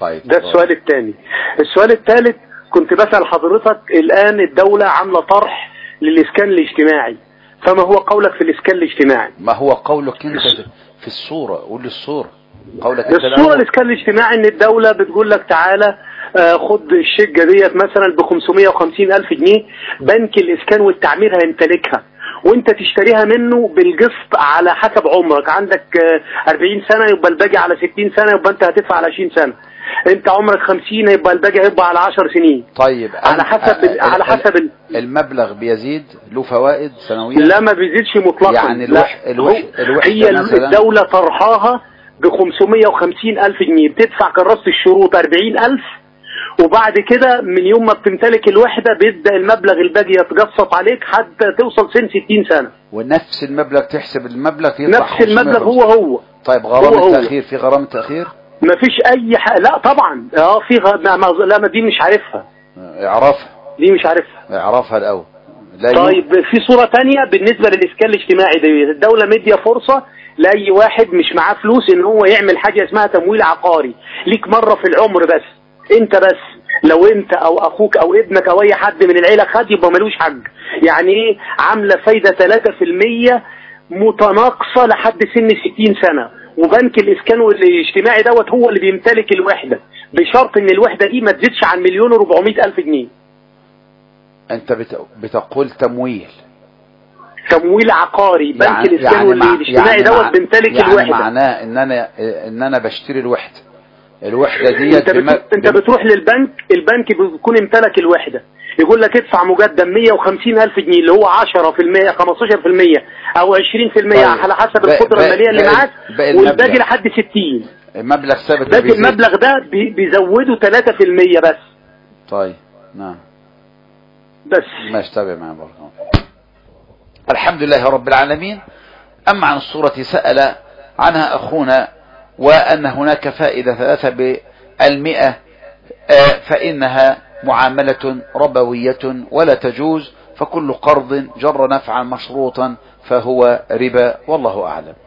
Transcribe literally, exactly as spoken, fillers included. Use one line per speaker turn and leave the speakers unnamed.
طيب.
ده السؤال الثاني. السؤال الثالث كنت بسأل حضرتك، الآن الدولة عاملة طرح للإسكان الاجتماعي، فما هو قولك في الإسكان الاجتماعي؟
ما هو قولك انت في الصورة؟ قول لي الصورة. قولك انت
الصورة الإسكان الاجتماعي ان الدولة بتقول لك تعالى آه خد الشقة ديت مثلا ب خمسمائة وخمسين ألف جنيه، بنك الإسكان والتعمير هيمتلكها وانت تشتريها منه بالقسط على حسب عمرك. عندك آه أربعين سنة يبقى الباقي على ستين سنة، يبقى انت هتدفع على عشرين سنة. انت عمرك خمسين يبقى الباقي هيبقى على عشر سنين.
طيب
على حسب ال على حسب ال
المبلغ بيزيد له فوائد سنويا؟
لا ما بيزيدش مطلقا.
يعني الوح الوح الوحدة
هي
مثلا
الدولة طرحاها ب خمسمائة وخمسين ألف جنيه، بتدفع كراسة الشروط أربعين ألف، وبعد كده من يوم ما بتمتلك الوحدة بيبدأ المبلغ الباقي يتقسط عليك حتى توصل سن ستين سنة.
ونفس المبلغ تحسب المبلغ يطلع
نفس المبلغ هو هو.
طيب غرامة التأخير؟ في غرامة تأخير؟
ما فيش أي حاجة. لا طبعا اه في غ... لا ما دي مش عارفها.
اعرفها
دي مش عارفها.
اعرفها الأول.
طيب في صورة تانية بالنسبة للإسكان الاجتماعي دي، الدولة مدية فرصة لأي واحد مش معاه فلوس ان هو يعمل حاجة اسمها تمويل عقاري، ليك مرة في العمر بس، انت بس لو انت او اخوك او ابنك او اي حد من العيلة خد يبقى ملوش حق. يعني ايه؟ عاملة فايدة ثلاثة في المية متناقصة لحد سن ستين سنة، وبنك الاسكان الاجتماعي دوت هو اللي بيمتلك الوحدة بشرط ان الوحدة دي ما تزيدش عن مليون وربعمائة الف جنيه.
انت بتقول تمويل
تمويل عقاري. بنك
يعني
الاسكان
يعني
الاجتماعي
يعني
دوت بيمتلك
يعني
الوحدة.
معناه ان انا ان انا بشتري الوحدة الوحدة دي
انت, بم... انت بتروح للبنك، البنك بيكون امتلك الوحدة، يقول لك ادفع مقدم مائة وخمسين ألف جنيه اللي هو عشرة في المية خمستاشر في المية او عشرين في المية
طيب.
على حسب القدرة المالية اللي معاك، والباقي لحد ستين.
المبلغ ثابت.
باقي المبلغ ده بي... بيزوده ثلاثة في المية بس.
طيب نعم
بس
ما اشتبه معي برضه. الحمد لله رب العالمين. أما عن الصورة سأل عنها أخونا، وأن هناك فائدة ثلاثة بالمئة فإنها معاملة ربوية ولا تجوز، فكل قرض جر نفعا مشروطا فهو ربا، والله أعلم.